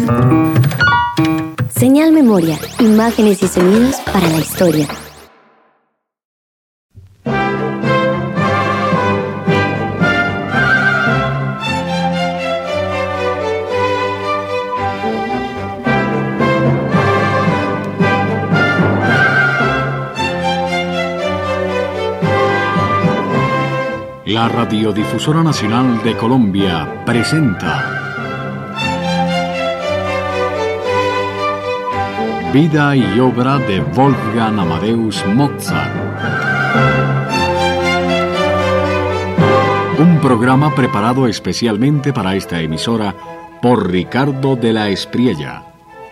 Señal Memoria, imágenes y sonidos para la historia. La Radiodifusora Nacional de Colombia presenta Vida y obra de Wolfgang Amadeus Mozart. Un programa preparado especialmente para esta emisora por Ricardo de la Espriella.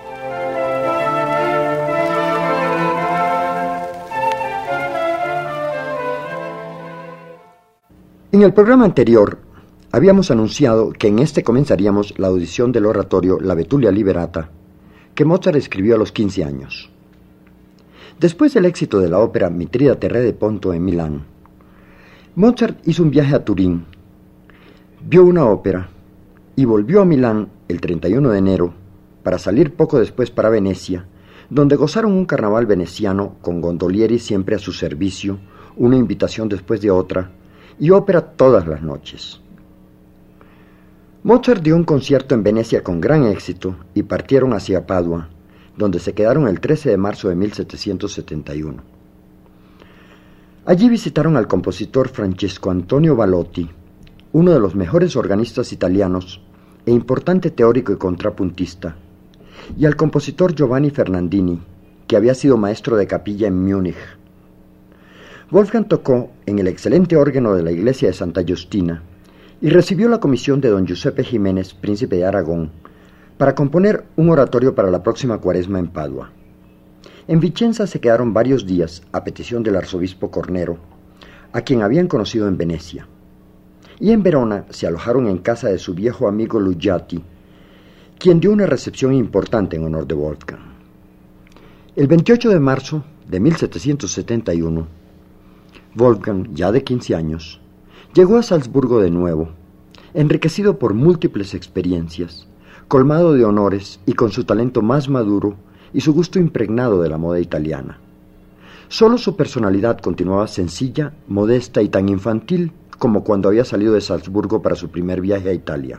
En el programa anterior habíamos anunciado que en este comenzaríamos la audición del oratorio La Betulia Liberata, que Mozart escribió a los 15 años. Después del éxito de la ópera Mitrídate Re de Ponto en Milán, Mozart hizo un viaje a Turín, vio una ópera y volvió a Milán el 31 de enero para salir poco después para Venecia, donde gozaron un carnaval veneciano con gondolieri siempre a su servicio, una invitación después de otra, y ópera todas las noches. Mozart dio un concierto en Venecia con gran éxito y partieron hacia Padua, donde se quedaron el 13 de marzo de 1771. Allí visitaron al compositor Francesco Antonio Valotti, uno de los mejores organistas italianos e importante teórico y contrapuntista, y al compositor Giovanni Fernandini, que había sido maestro de capilla en Múnich. Wolfgang tocó en el excelente órgano de la iglesia de Santa Justina y recibió la comisión de don Giuseppe Jiménez, príncipe de Aragón, para componer un oratorio para la próxima cuaresma en Padua. En Vicenza se quedaron varios días a petición del arzobispo Cornero, a quien habían conocido en Venecia. Y en Verona se alojaron en casa de su viejo amigo Lugiati, quien dio una recepción importante en honor de Wolfgang. El 28 de marzo de 1771, Wolfgang, ya de 15 años, llegó a Salzburgo de nuevo, enriquecido por múltiples experiencias, colmado de honores y con su talento más maduro y su gusto impregnado de la moda italiana. Solo su personalidad continuaba sencilla, modesta y tan infantil como cuando había salido de Salzburgo para su primer viaje a Italia.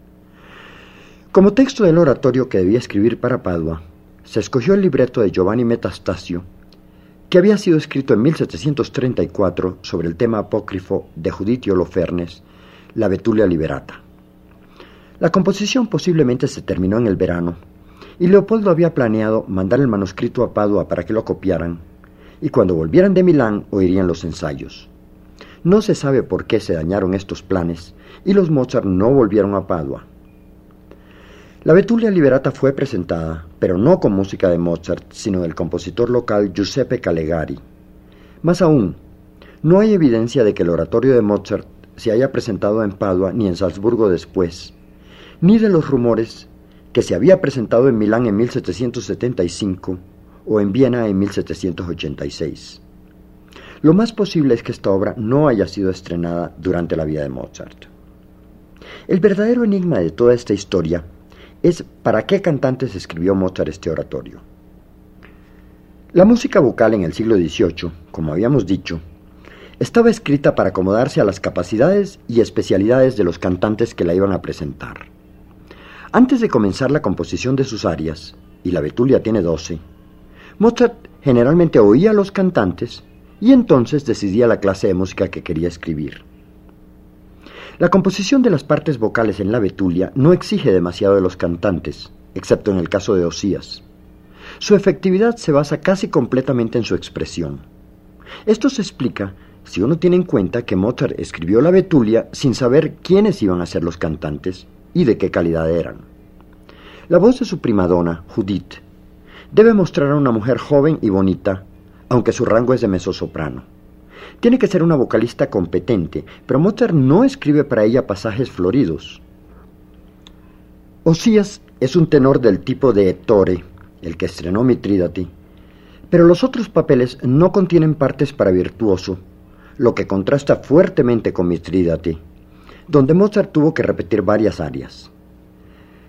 Como texto del oratorio que debía escribir para Padua, se escogió el libreto de Giovanni Metastasio, que había sido escrito en 1734 sobre el tema apócrifo de Judith Holofernes, La Betulia Liberata. La composición posiblemente se terminó en el verano, y Leopoldo había planeado mandar el manuscrito a Padua para que lo copiaran, y cuando volvieran de Milán oirían los ensayos. No se sabe por qué se dañaron estos planes, y los Mozart no volvieron a Padua. La Betulia Liberata fue presentada, pero no con música de Mozart, sino del compositor local Giuseppe Calegari. Más aún, no hay evidencia de que el oratorio de Mozart se haya presentado en Padua ni en Salzburgo después, ni de los rumores que se había presentado en Milán en 1775 o en Viena en 1786. Lo más posible es que esta obra no haya sido estrenada durante la vida de Mozart. El verdadero enigma de toda esta historia es ¿para qué cantantes escribió Mozart este oratorio? La música vocal en el siglo XVIII, como habíamos dicho, estaba escrita para acomodarse a las capacidades y especialidades de los cantantes que la iban a presentar. Antes de comenzar la composición de sus arias, y la Betulia tiene 12, Mozart generalmente oía a los cantantes y entonces decidía la clase de música que quería escribir. La composición de las partes vocales en la Betulia no exige demasiado de los cantantes, excepto en el caso de Osías. Su efectividad se basa casi completamente en su expresión. Esto se explica si uno tiene en cuenta que Mozart escribió la Betulia sin saber quiénes iban a ser los cantantes y de qué calidad eran. La voz de su primadona, Judith, debe mostrar a una mujer joven y bonita, aunque su rango es de mezzosoprano. Tiene que ser una vocalista competente, pero Mozart no escribe para ella pasajes floridos. Osías es un tenor del tipo de Ettore, el que estrenó Mitrídate, pero los otros papeles no contienen partes para virtuoso, lo que contrasta fuertemente con Mitrídate, donde Mozart tuvo que repetir varias arias.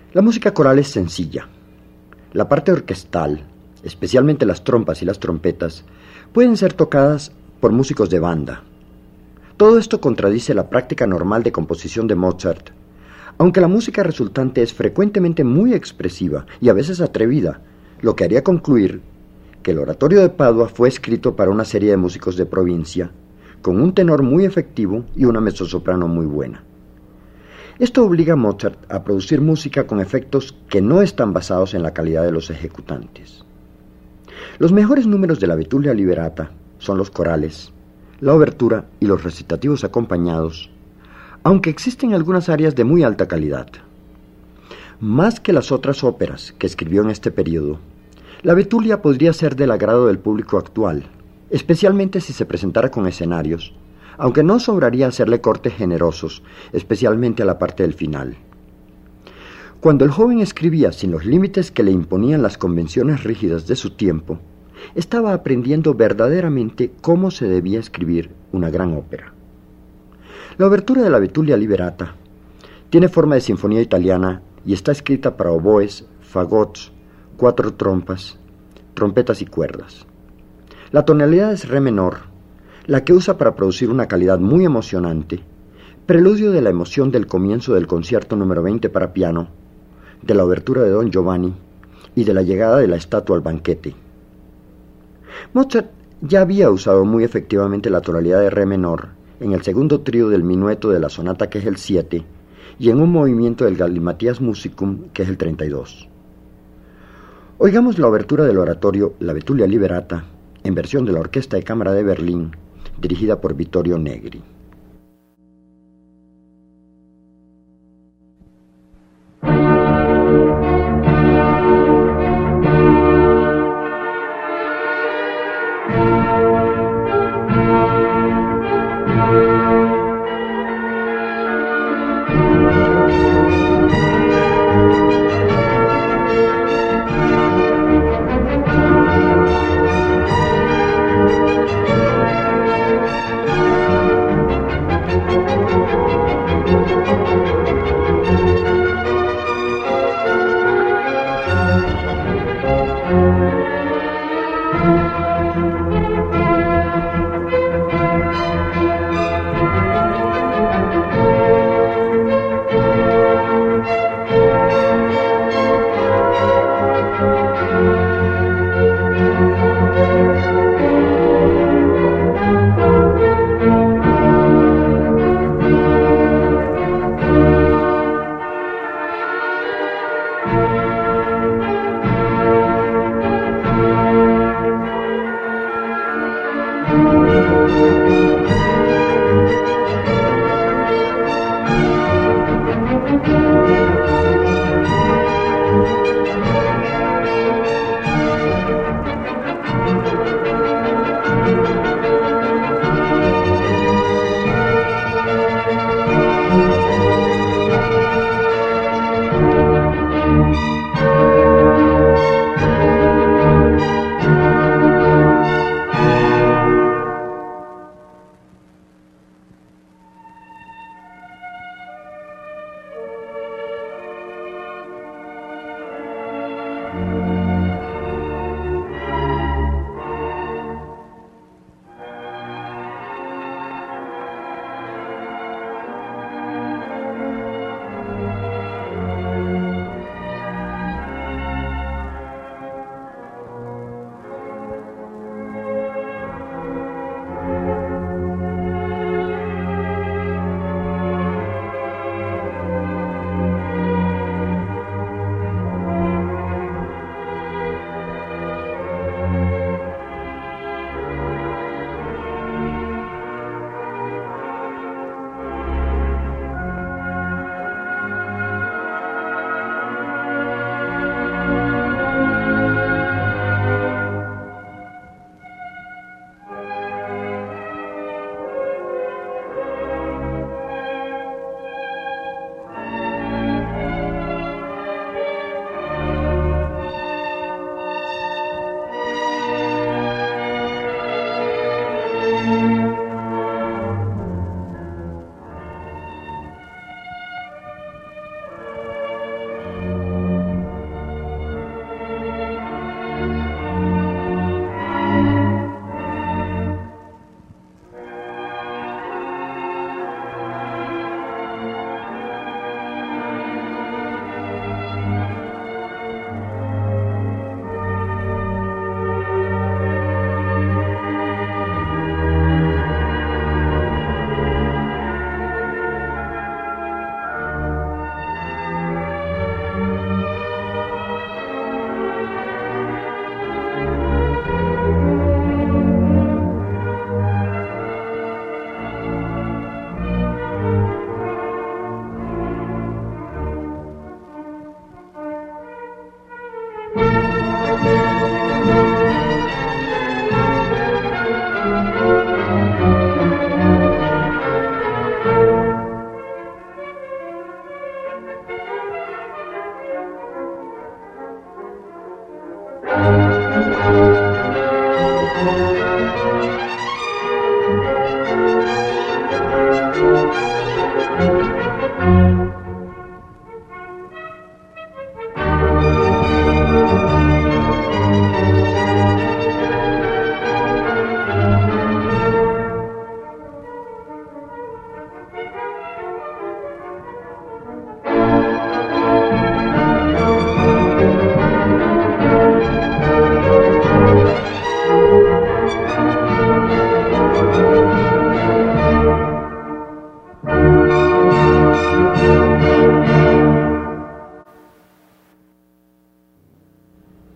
La música coral es sencilla. La parte orquestal, especialmente las trompas y las trompetas, pueden ser tocadas por músicos de banda. Todo esto contradice la práctica normal de composición de Mozart, aunque la música resultante es frecuentemente muy expresiva y a veces atrevida, lo que haría concluir que el oratorio de Padua fue escrito para una serie de músicos de provincia, con un tenor muy efectivo y una mezzosoprano muy buena. Esto obliga a Mozart a producir música con efectos que no están basados en la calidad de los ejecutantes. Los mejores números de la Betulia Liberata son los corales, la obertura y los recitativos acompañados, aunque existen algunas áreas de muy alta calidad. Más que las otras óperas que escribió en este periodo, la Betulia podría ser del agrado del público actual, especialmente si se presentara con escenarios, aunque no sobraría hacerle cortes generosos, especialmente a la parte del final. Cuando el joven escribía sin los límites que le imponían las convenciones rígidas de su tiempo, estaba aprendiendo verdaderamente cómo se debía escribir una gran ópera. La obertura de la Betulia Liberata tiene forma de sinfonía italiana y está escrita para oboes, fagots, 4 trompas, trompetas y cuerdas. La tonalidad es re menor, la que usa para producir una calidad muy emocionante, preludio de la emoción del comienzo del concierto número 20 para piano, de la obertura de Don Giovanni y de la llegada de la estatua al banquete. Mozart ya había usado muy efectivamente la tonalidad de re menor en el segundo trío del minueto de la sonata, que es el 7, y en un movimiento del Galimatías Musicum, que es el 32. Oigamos la obertura del oratorio La Betulia Liberata, en versión de la Orquesta de Cámara de Berlín, dirigida por Vittorio Negri.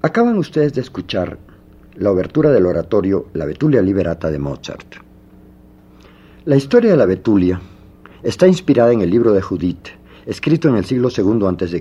Acaban ustedes de escuchar la obertura del oratorio La Betulia Liberata de Mozart. La historia de la Betulia está inspirada en el libro de Judith, escrito en el siglo II a.C.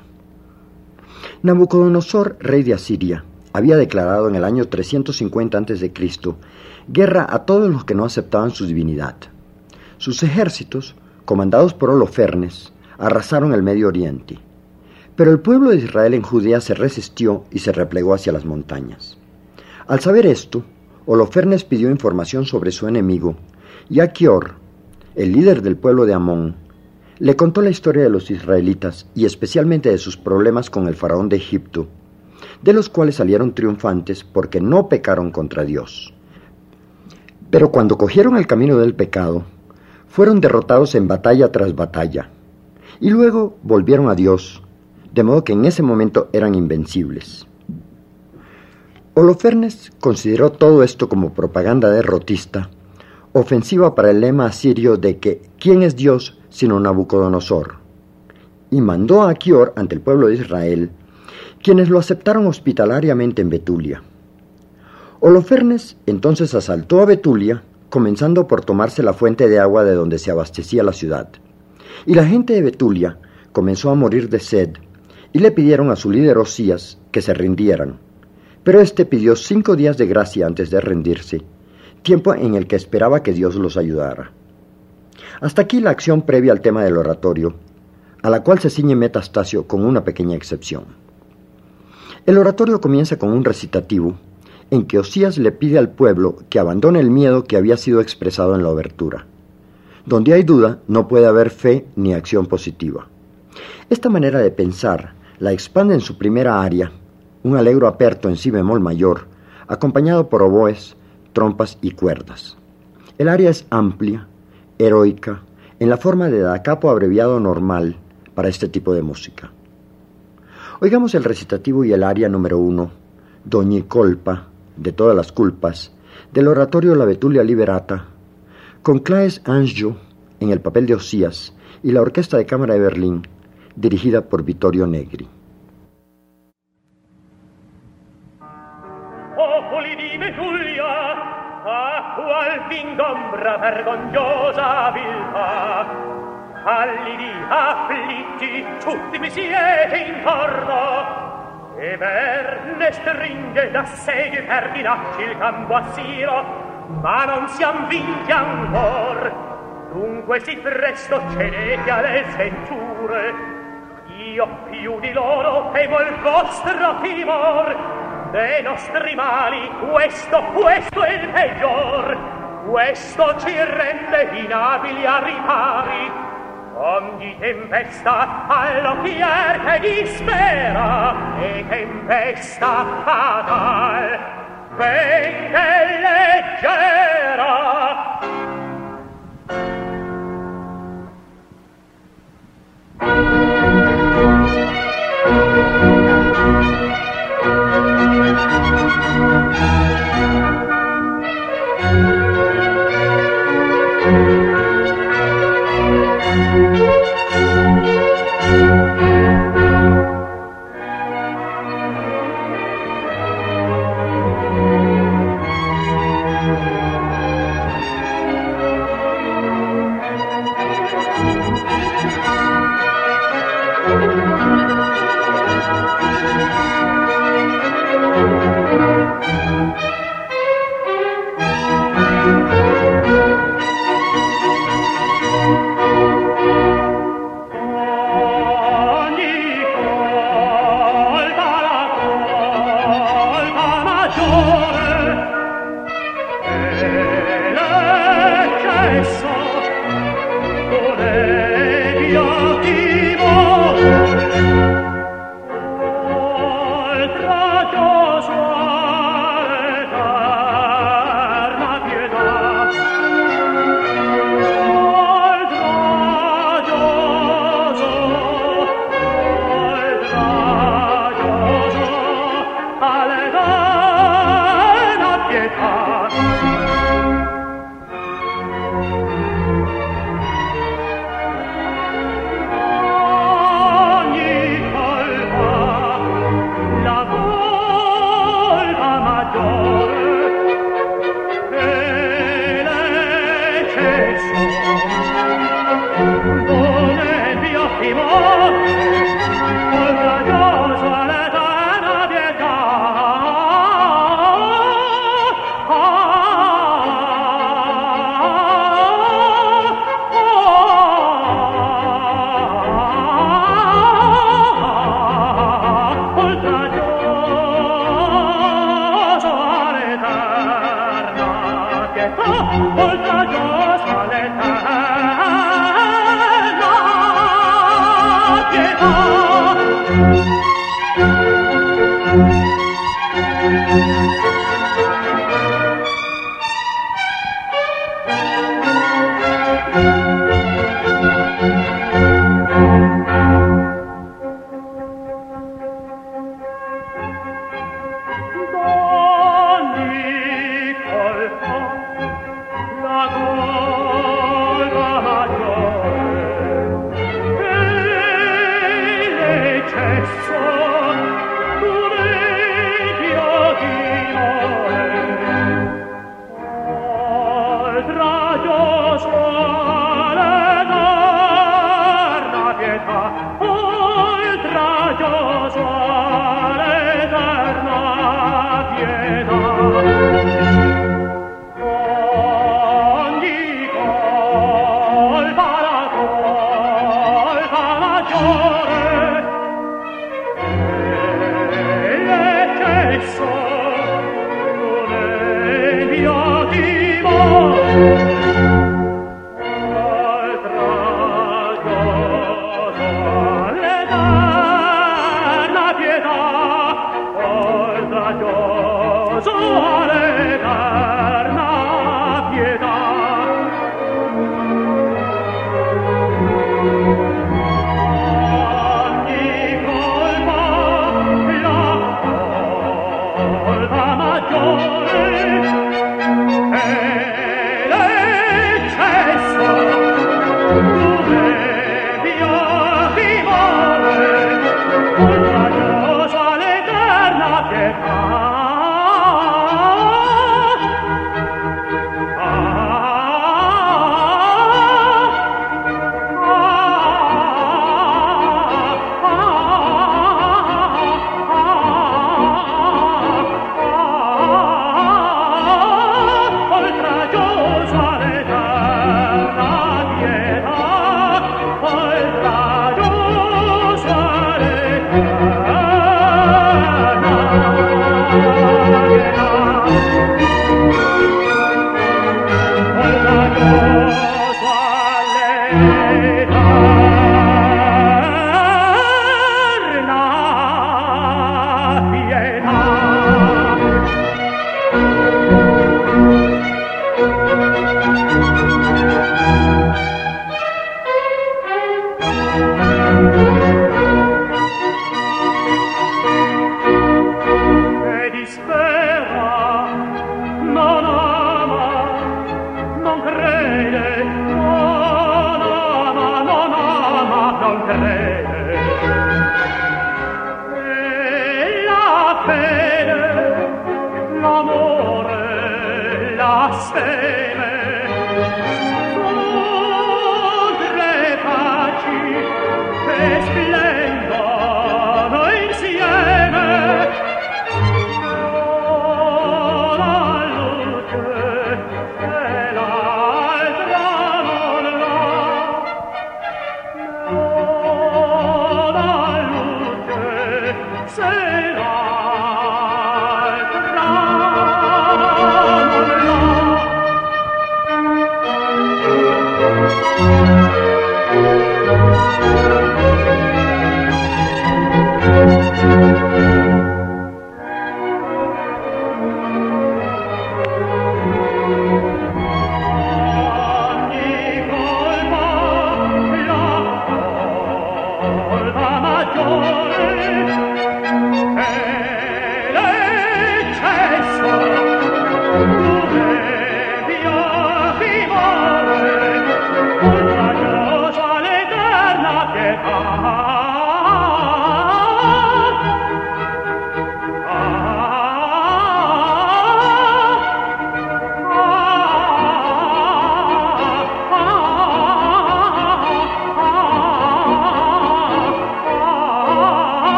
Nabucodonosor, rey de Asiria, había declarado en el año 350 a.C. guerra a todos los que no aceptaban su divinidad. Sus ejércitos, comandados por Holofernes, arrasaron el Medio Oriente. Pero el pueblo de Israel en Judea se resistió y se replegó hacia las montañas. Al saber esto, Holofernes pidió información sobre su enemigo, y Achior, el líder del pueblo de Amón, le contó la historia de los israelitas y especialmente de sus problemas con el faraón de Egipto, de los cuales salieron triunfantes porque no pecaron contra Dios. Pero cuando cogieron el camino del pecado, fueron derrotados en batalla tras batalla, y luego volvieron a Dios, de modo que en ese momento eran invencibles. Holofernes consideró todo esto como propaganda derrotista, ofensiva para el lema asirio de que ¿quién es Dios sino Nabucodonosor? Y mandó a Achior ante el pueblo de Israel, quienes lo aceptaron hospitalariamente en Betulia. Holofernes entonces asaltó a Betulia, comenzando por tomarse la fuente de agua de donde se abastecía la ciudad. Y la gente de Betulia comenzó a morir de sed, y le pidieron a su líder Osías que se rindieran. Pero éste pidió 5 días de gracia antes de rendirse, tiempo en el que esperaba que Dios los ayudara. Hasta aquí la acción previa al tema del oratorio, a la cual se ciñe Metastasio con una pequeña excepción. El oratorio comienza con un recitativo en que Osías le pide al pueblo que abandone el miedo que había sido expresado en la obertura. Donde hay duda, no puede haber fe ni acción positiva. Esta manera de pensar la expande en su primera aria, un allegro aperto en si bemol mayor, acompañado por oboes, trompas y cuerdas. El aria es amplia, heroica, en la forma de da capo abreviado normal para este tipo de música. Oigamos el recitativo y el aria número 1, d'ogni colpa, de todas las culpas, del oratorio La Betulia Liberata, con Claes Angio en el papel de Osías y la Orquesta de Cámara de Berlín, dirigida por Vittorio Negri. Popoli di Betulia, a qual v'ingombra vergognosa viltà, pallidi, afflitti, tutti mi siete intorno, e verne stringe da seghe per dinanzi il campo a Siro, ma non siam vinti ancor. Dunque si presto cedete alle sventure, io più di loro temo il vostro timor. Dei nostri mali questo è il peggior, questo ci rende inabili a ripari. Ogni tempesta all'occhier che dispera, e tempesta fatal, benché leggera.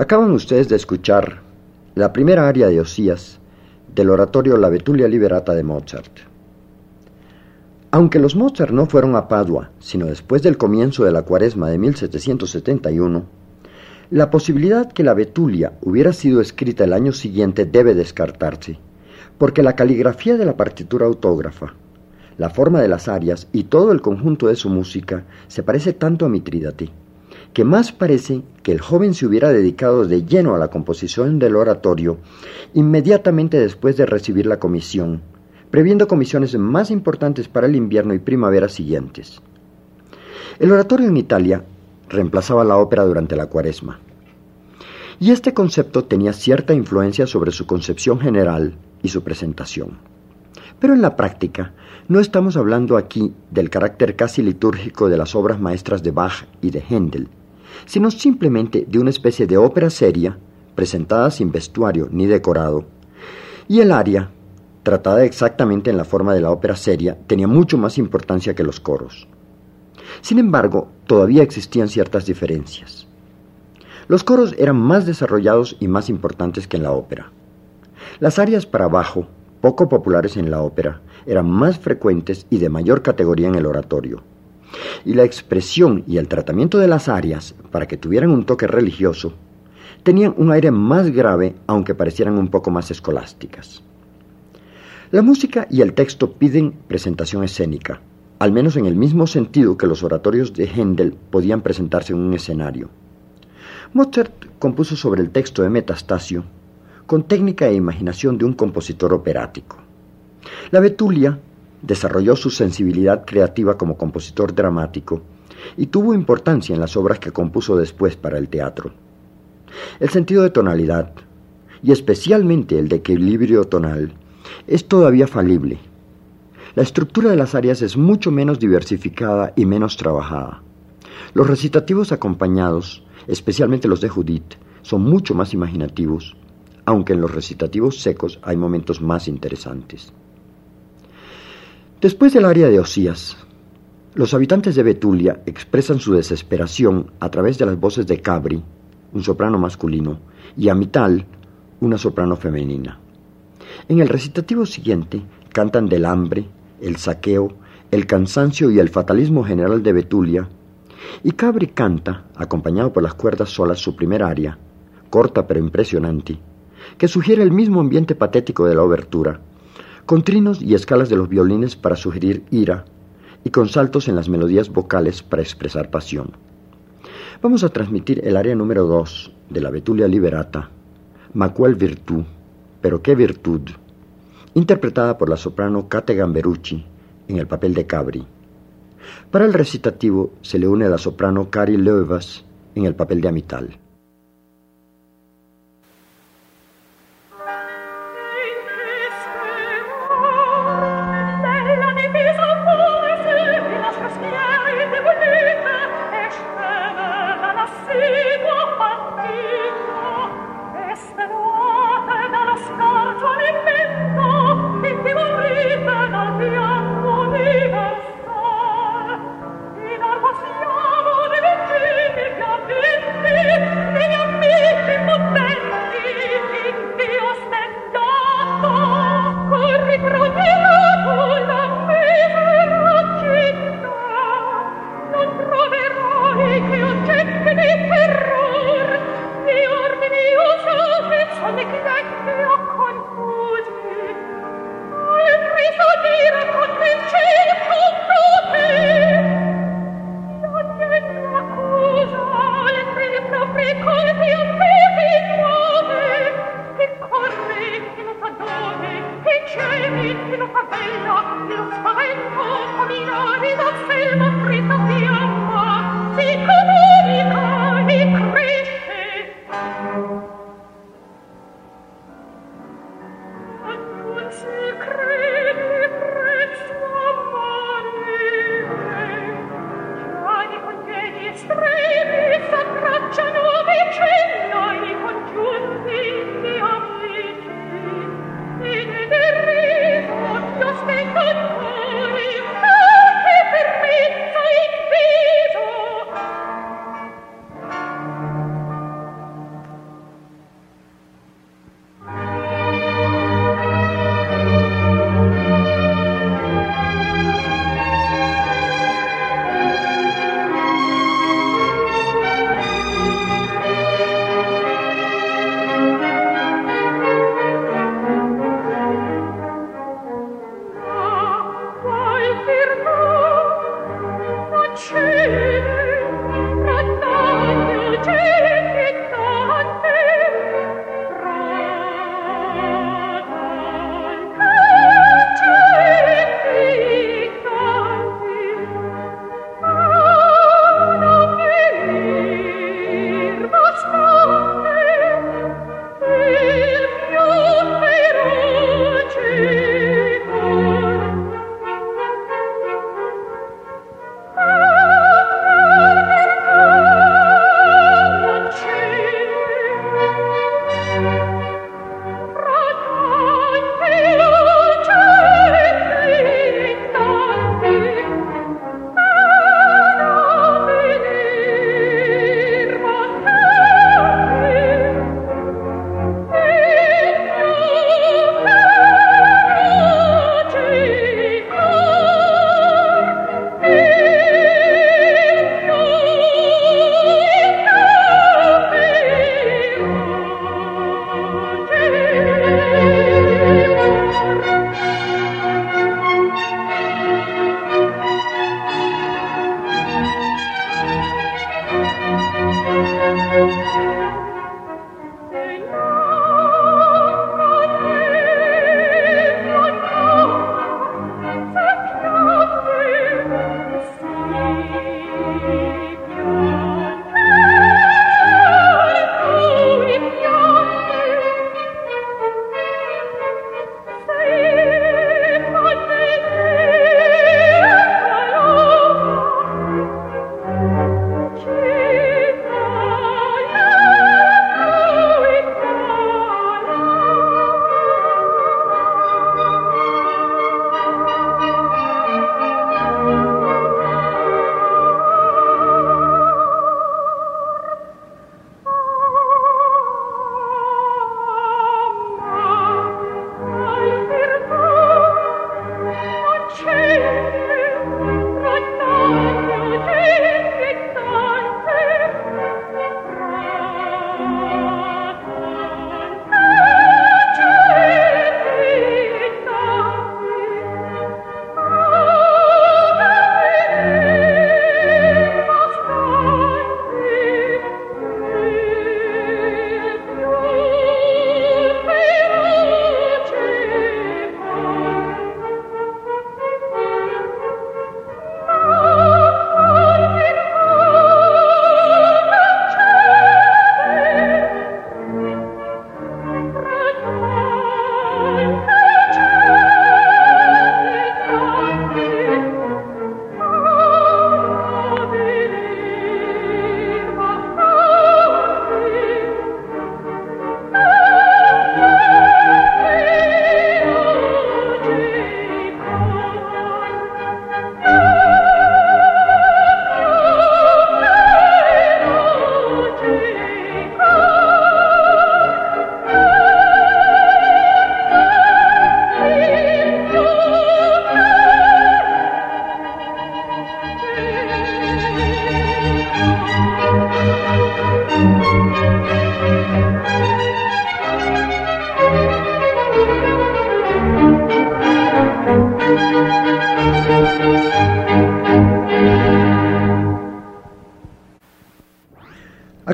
Acaban ustedes de escuchar la primera aria de Osías del oratorio La Betulia Liberata de Mozart. Aunque los Mozart no fueron a Padua, sino después del comienzo de la Cuaresma de 1771, la posibilidad que la Betulia hubiera sido escrita el año siguiente debe descartarse, porque la caligrafía de la partitura autógrafa, la forma de las arias y todo el conjunto de su música se parece tanto a Mitrídate, que más parece que el joven se hubiera dedicado de lleno a la composición del oratorio inmediatamente después de recibir la comisión, previendo comisiones más importantes para el invierno y primavera siguientes. El oratorio en Italia reemplazaba la ópera durante la Cuaresma, y este concepto tenía cierta influencia sobre su concepción general y su presentación. Pero en la práctica, no estamos hablando aquí del carácter casi litúrgico de las obras maestras de Bach y de Händel, sino simplemente de una especie de ópera seria, presentada sin vestuario ni decorado, y el aria, tratada exactamente en la forma de la ópera seria, tenía mucho más importancia que los coros. Sin embargo, todavía existían ciertas diferencias. Los coros eran más desarrollados y más importantes que en la ópera. Las arias para bajo, poco populares en la ópera, eran más frecuentes y de mayor categoría en el oratorio. Y la expresión y el tratamiento de las arias, para que tuvieran un toque religioso, tenían un aire más grave, aunque parecieran un poco más escolásticas. La música y el texto piden presentación escénica, al menos en el mismo sentido que los oratorios de Händel podían presentarse en un escenario. Mozart compuso sobre el texto de Metastasio con técnica e imaginación de un compositor operático. La Betulia desarrolló su sensibilidad creativa como compositor dramático y tuvo importancia en las obras que compuso después para el teatro. El sentido de tonalidad, y especialmente el de equilibrio tonal, es todavía falible. La estructura de las arias es mucho menos diversificada y menos trabajada. Los recitativos acompañados, especialmente los de Judith, son mucho más imaginativos, aunque en los recitativos secos hay momentos más interesantes. Después del aria de Osías, los habitantes de Betulia expresan su desesperación a través de las voces de Cabri, un soprano masculino, y Amital, una soprano femenina. En el recitativo siguiente cantan del hambre, el saqueo, el cansancio y el fatalismo general de Betulia, y Cabri canta, acompañado por las cuerdas solas, su primer aria, corta pero impresionante, que sugiere el mismo ambiente patético de la obertura, con trinos y escalas de los violines para sugerir ira, y con saltos en las melodías vocales para expresar pasión. Vamos a transmitir el aria número 2 de la Betulia Liberata, Ma qual virtù, pero qué virtud, interpretada por la soprano Kate Gamberucci en el papel de Cabri. Para el recitativo se le une la soprano Kari Löfvas en el papel de Amital.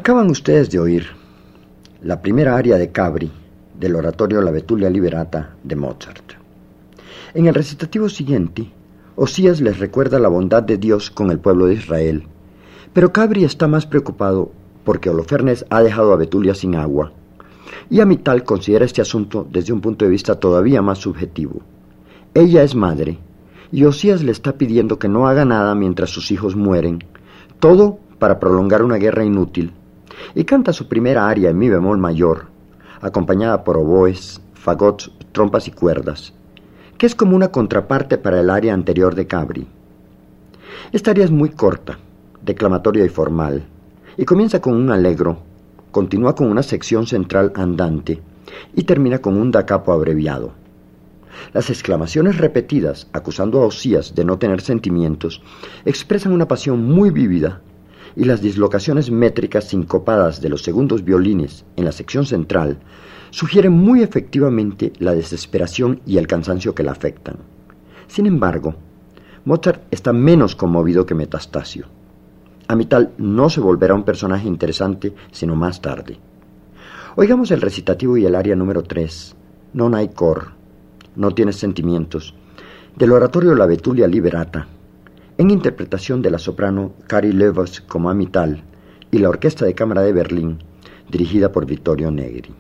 Acaban ustedes de oír la primera aria de Cabri del oratorio La Betulia Liberata de Mozart. En el recitativo siguiente, Osías les recuerda la bondad de Dios con el pueblo de Israel, pero Cabri está más preocupado porque Holofernes ha dejado a Betulia sin agua, y Amital considera este asunto desde un punto de vista todavía más subjetivo. Ella es madre, y Osías le está pidiendo que no haga nada mientras sus hijos mueren, todo para prolongar una guerra inútil, y canta su primera aria en mi bemol mayor, acompañada por oboes, fagots, trompas y cuerdas, que es como una contraparte para el aria anterior de Cabri. Esta aria es muy corta, declamatoria y formal, y comienza con un allegro, continúa con una sección central andante y termina con un da capo abreviado. Las exclamaciones repetidas, acusando a Osías de no tener sentimientos, expresan una pasión muy vívida, y las dislocaciones métricas sincopadas de los segundos violines en la sección central sugieren muy efectivamente la desesperación y el cansancio que la afectan. Sin embargo, Mozart está menos conmovido que Metastasio. Amital no se volverá un personaje interesante sino más tarde. Oigamos el recitativo y el aria número 3, Non hai cor, no tienes sentimientos, del oratorio La Betulia Liberata, en interpretación de la soprano Kari Löwes como Amital y la Orquesta de Cámara de Berlín, dirigida por Vittorio Negri.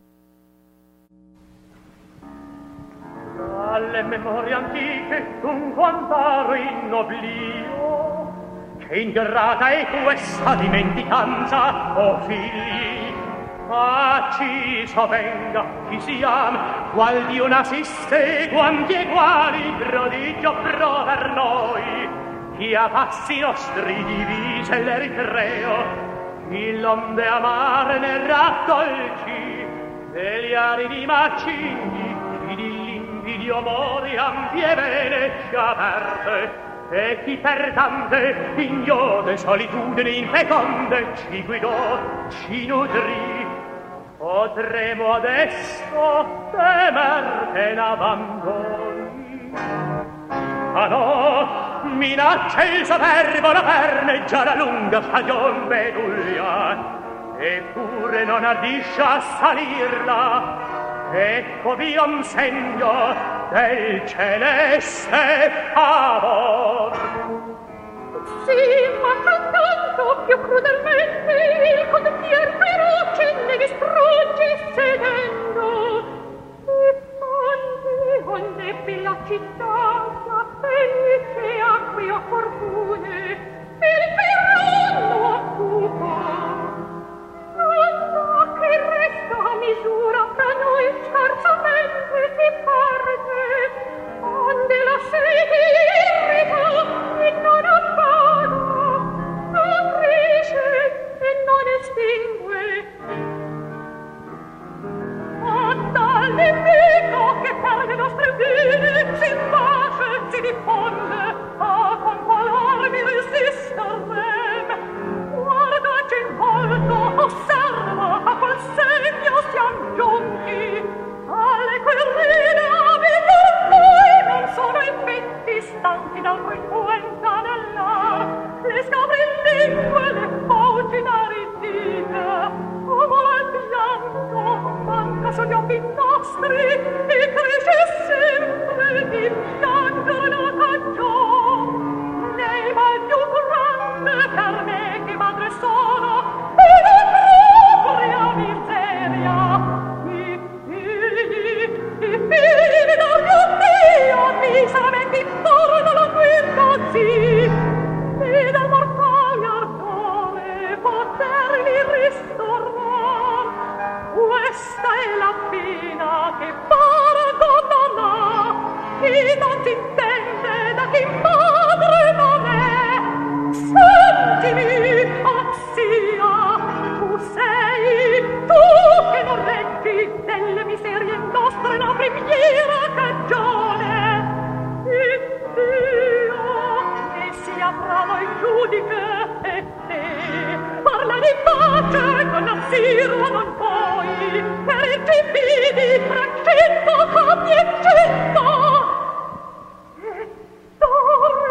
Alle memorie antiche un quantaro in oblio, che ingrata è questa dimenticanza, o figli, ci sovenga chi siam, qual Dio n'assiste, quanti e quali prodigio pro per noi, chi a passi nostri divise l'Eritreo, chi l'onde amare ne raccolci, degli aridi macigni, chi di limpidi amori ampie vene ci aperte, e chi per tante ignode solitudini infeconde ci guidò, ci nutrì. Potremo adesso temer che n'abbandoni. Ah no, minaccia il superbo la perneggia la lunga stagion Betulia, eppure non ardisce a salirla. Ecco via un segno del celeste favor. Sì, ma tanto più crudelmente il condottier feroce ne distrugge sedendo. E quando onde la città felice acquia fortune il tiranno occupa. Anda che resta a misura fra noi scherzamente si parte, onde la sete irrita e non appaga, non cresce e non estingue. Anda l'inimico che per le nostre vite si bace, si diffonde, con qual armi resisterem. Guardaci in volto, osserva a qual segno siam giunti, alle guerrine abili noi non sono infetti, stanchi dal frequenta nell'ar, le scapre in lingue, le fauci d'aridite, come al pianto manca sugli occhi nostri, e cresce sempre di piangere la cagion, nei mal più grande per me che madre sono, e la propria miseria. I figli da Dio miseramente intorno la guida sì, e dal mortale ardore poterli ristornar. Questa è la pena che Pargo non ha, chi non si intende da chi madre non è. Sentimi, Ossia, tu sei, tu che non reggi delle miserie nostre la primiera cagione. Il Dio che sia fra noi giudice e te, parla di pace con la Sira non puoi, per i civili fra 100 capi e 100. E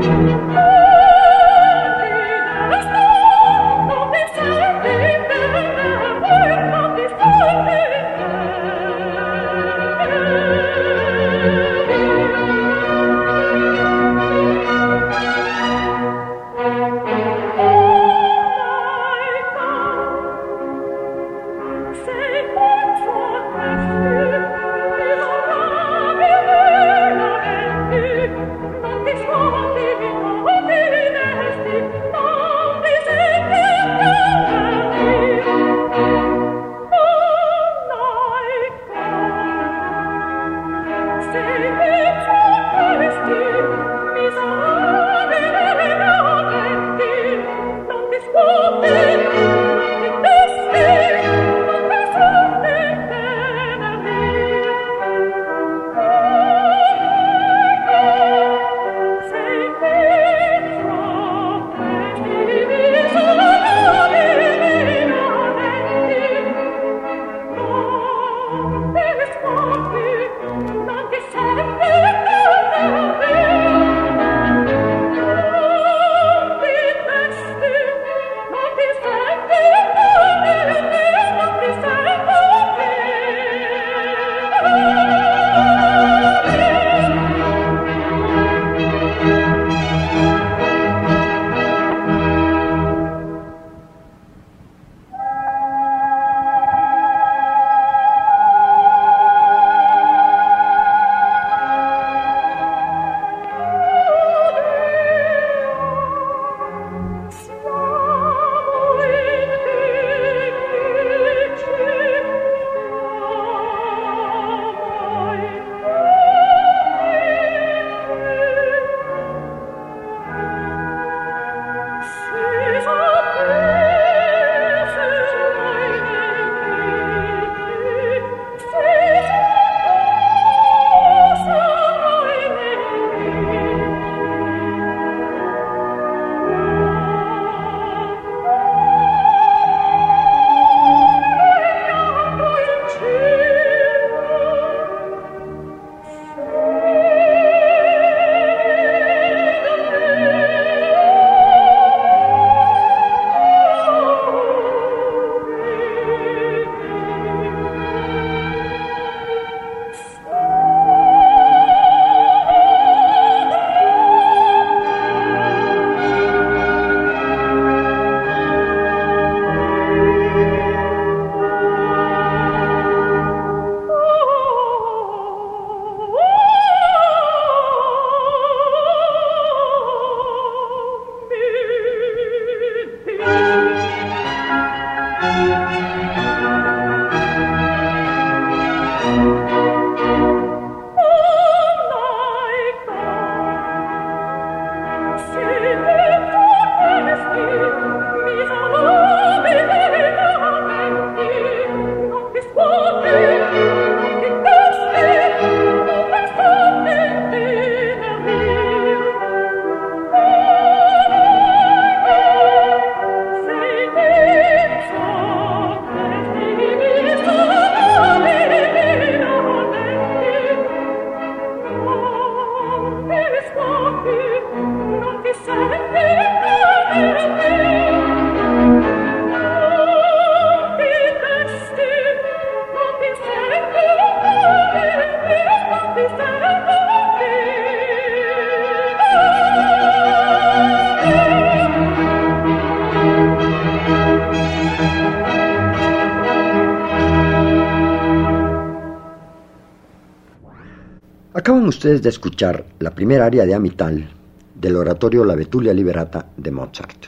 Acaban ustedes de escuchar la primera aria de Amital del oratorio La Betulia Liberata de Mozart.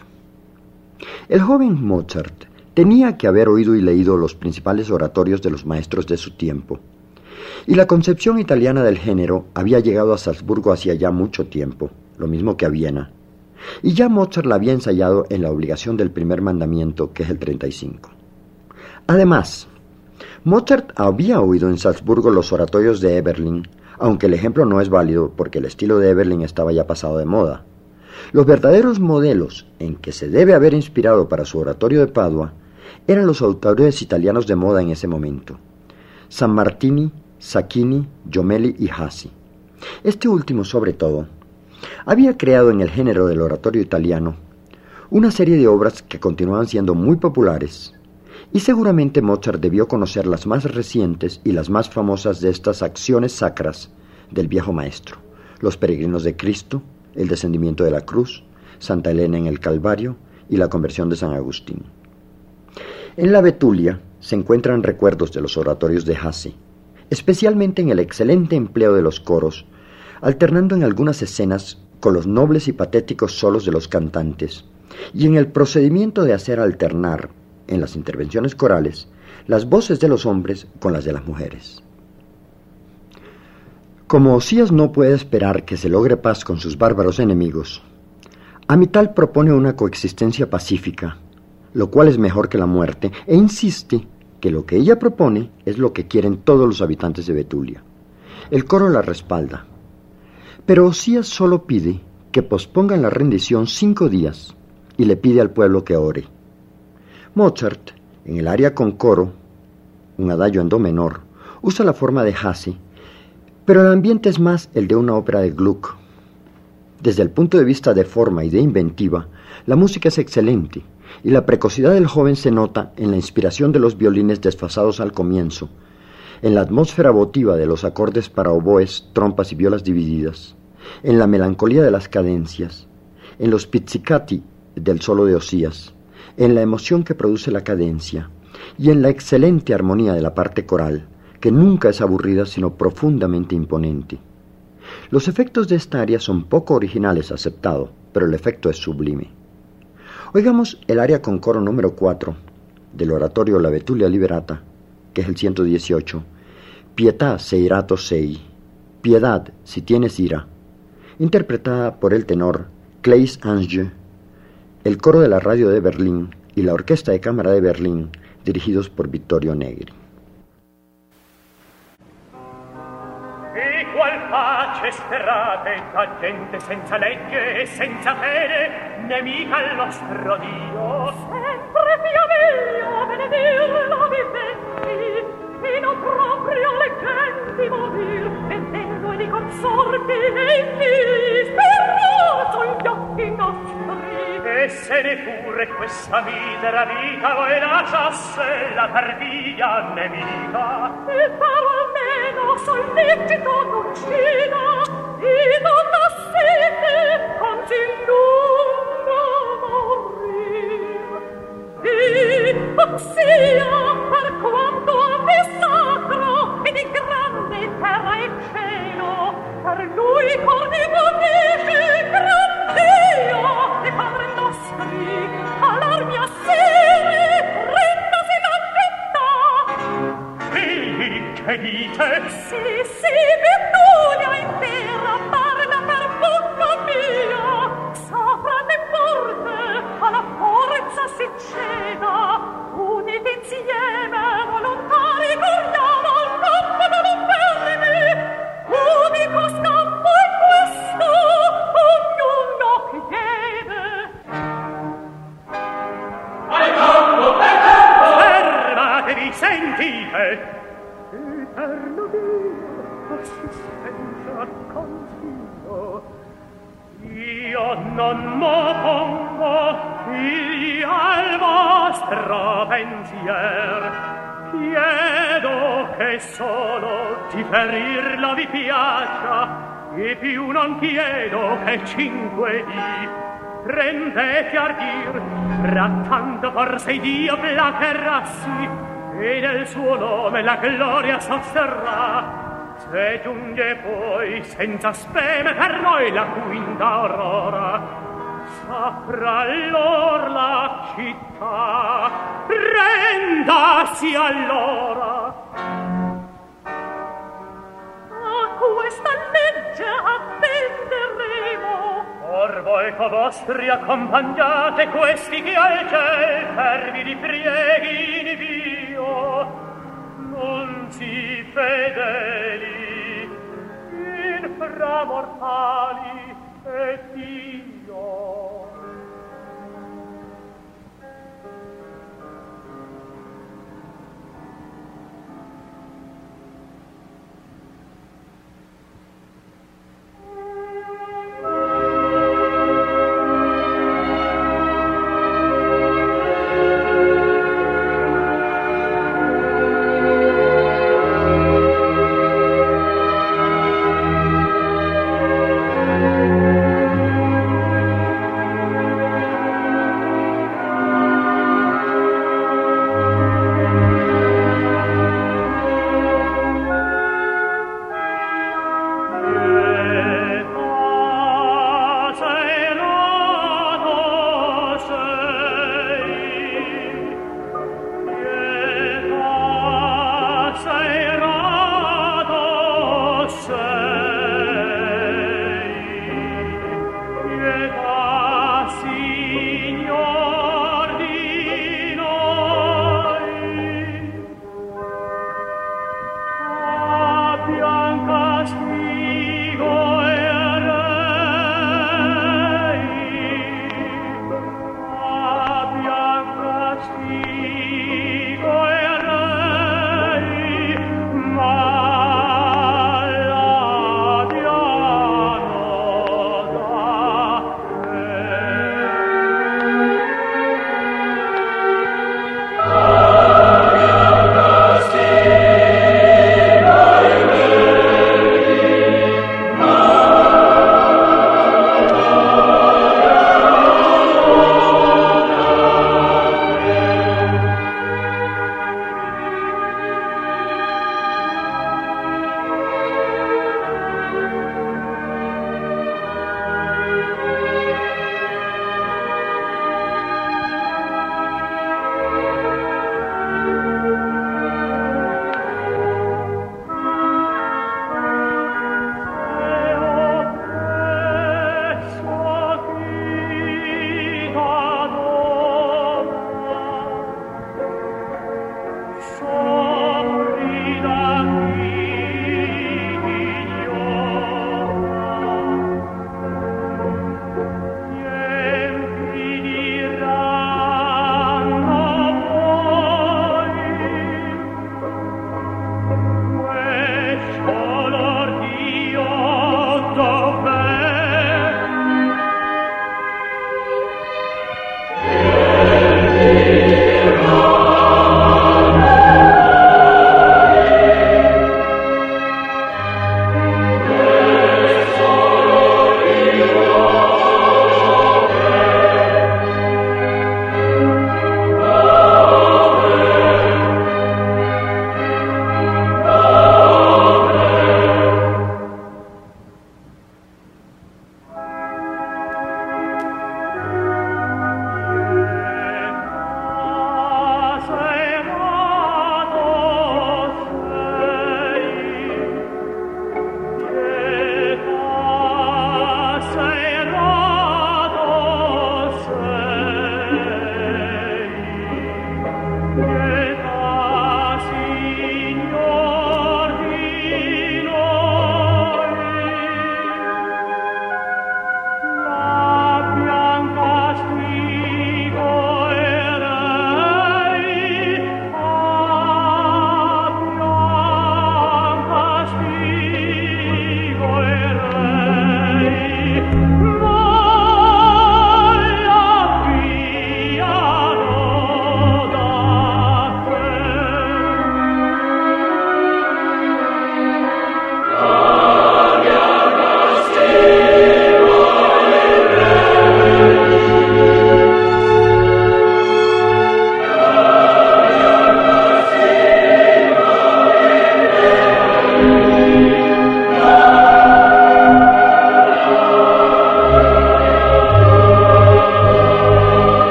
El joven Mozart tenía que haber oído y leído los principales oratorios de los maestros de su tiempo, y la concepción italiana del género había llegado a Salzburgo hacía ya mucho tiempo, lo mismo que a Viena, y ya Mozart la había ensayado en la obligación del primer mandamiento, que es el 35. Además, Mozart había oído en Salzburgo los oratorios de Eberlin, aunque el ejemplo no es válido porque el estilo de Eberlin estaba ya pasado de moda. Los verdaderos modelos en que se debe haber inspirado para su oratorio de Padua eran los autores italianos de moda en ese momento: Sammartini, Sacchini, Jommelli y Hassi. Este último, sobre todo, había creado en el género del oratorio italiano una serie de obras que continuaban siendo muy populares, y seguramente Mozart debió conocer las más recientes y las más famosas de estas acciones sacras del viejo maestro: Los Peregrinos de Cristo, El Descendimiento de la Cruz, Santa Elena en el Calvario y la Conversión de San Agustín. En la Betulia se encuentran recuerdos de los oratorios de Hasse, especialmente en el excelente empleo de los coros, alternando en algunas escenas con los nobles y patéticos solos de los cantantes, y en el procedimiento de hacer alternar, en las intervenciones corales, las voces de los hombres con las de las mujeres. Como Osías no puede esperar que se logre paz con sus bárbaros enemigos, Amital propone una coexistencia pacífica, lo cual es mejor que la muerte, e insiste que lo que ella propone es lo que quieren todos los habitantes de Betulia. El coro la respalda, pero Osías solo pide que pospongan la rendición 5 días y le pide al pueblo que ore. Mozart, en el aria con coro, un adagio en do menor, usa la forma de Hasse, pero el ambiente es más el de una ópera de Gluck. Desde el punto de vista de forma y de inventiva, la música es excelente, y la precocidad del joven se nota en la inspiración de los violines desfasados al comienzo, en la atmósfera votiva de los acordes para oboes, trompas y violas divididas, en la melancolía de las cadencias, en los pizzicati del solo de Osías, en la emoción que produce la cadencia, y en la excelente armonía de la parte coral, que nunca es aburrida sino profundamente imponente. Los efectos de esta aria son poco originales, aceptado, pero el efecto es sublime. Oigamos el aria con coro número 4 del oratorio La Betulia Liberata, que es el 118, Pietà se irato sei, piedad si tienes ira, interpretada por el tenor Claes Ange, el coro de la radio de Berlín y la orquesta de cámara de Berlín, dirigidos por Vittorio Negri. Qual pace sperrate da gente senza legge e senza fede, nemica al nostro Dio. Sempre via meglio benedir la viventi, e non proprio le genti morir, vendendo e di consorti e infili sperrato gli occhi nostri. E se neppure questa misera vita voi lasciasse la perfidia nemica, Il paro almeno sollecito n'uccida, e non la sete anzi lungo morir. E sia per quanto ave sacro e di grande terra e cielo, per lui cor di bonici gran Dio e Padre nostri, all'armi assiri, rendasi la pietà. che dite? Sì, Betulia intera parla per bocca mia, sopra le porte alla forza si ceda, uniti insieme volontari corriamo al campo dell'infermi, unico scampo è questo, ognuno chiede. Al campo, fermatevi, sentite! Eterno Dio, assistenza confio. Io non m'oppongo, figli al vostro pensier. Chiedo che solo di ferirla vi piaccia, e più non chiedo che 5 dì prendete ardir, fra tanto forse Dio placherassi, e del suo nome la gloria sosterrà. Se giunge poi senza speme per noi la 5ª aurora, saprà allor la città rendasi allora. A questa legge attenderemo. Or voi co vostri accompagnate questi che al ciel fervidi prieghi Dio, nunzi fedeli, inframortali e Dio.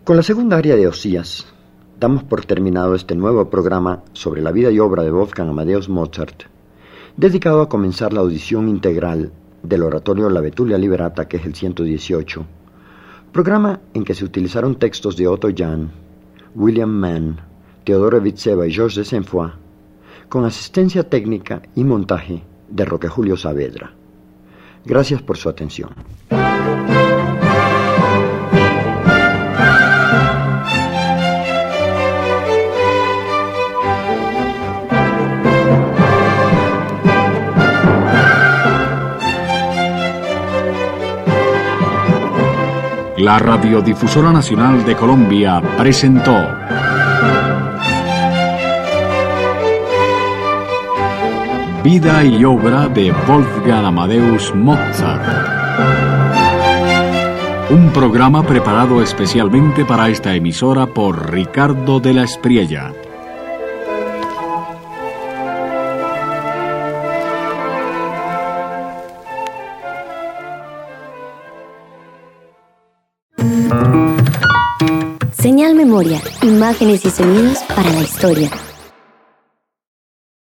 Con la segunda aria de Osías, damos por terminado este nuevo programa sobre la vida y obra de Wolfgang Amadeus Mozart, dedicado a comenzar la audición integral del oratorio La Betulia Liberata, que es el 118, programa en que se utilizaron textos de Otto Jahn, William Mann, Teodoro Vitseva y Georges de Saint-Foy, con asistencia técnica y montaje de Roque Julio Saavedra. Gracias por su atención. La Radiodifusora Nacional de Colombia presentó Vida y obra de Wolfgang Amadeus Mozart. Un programa preparado especialmente para esta emisora por Ricardo de la Espriella. Señal Memoria, imágenes y sonidos para la historia.